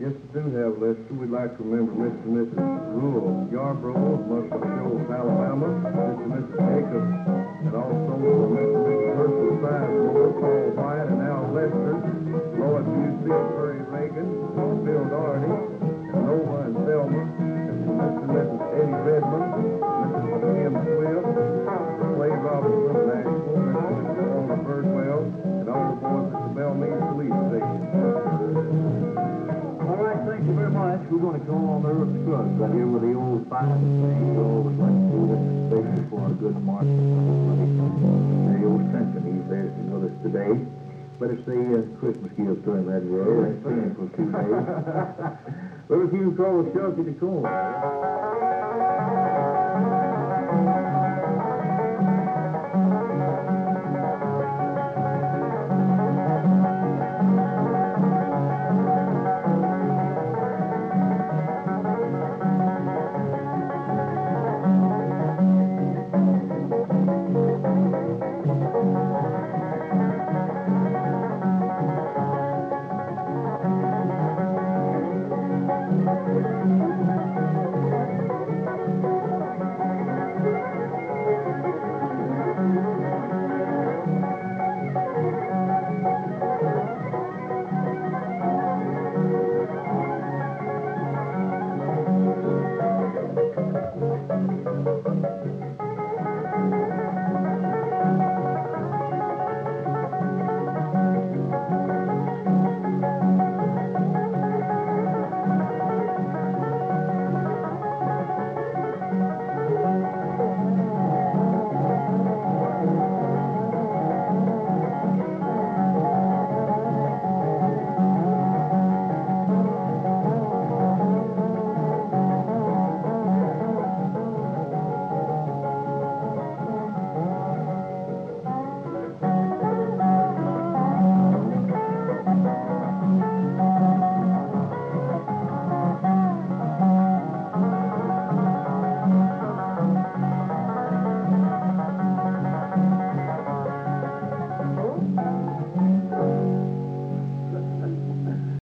Yes, we do have, Lester. We'd like to remember Mr. and Mrs. Rule Yarbrough of Muscle Shoals, Alabama, Mr. and Mrs. Jacobs, and also Mr. and Mrs. Herschel Sizemore, Paul White, and Al Lester, Lloyd Busey, Perry Reagan, Bill Doherty, and Nova and Selma, and Mr. and Mrs. Eddie Redmond, Mrs. Kim Swift, Slade Robinson, Nashville, Mr. Walter Birdwell, and all the boys at the Belmead Police Station. All right, thank you very much. We're going to call on the Earth Scruggs right here with the old fine thing. We always like to do this, especially for a good march. The old symphony there's with us today. Better say Christmas gifts to him that way. I've seen him for 2 days. We're going to call Shelby to call.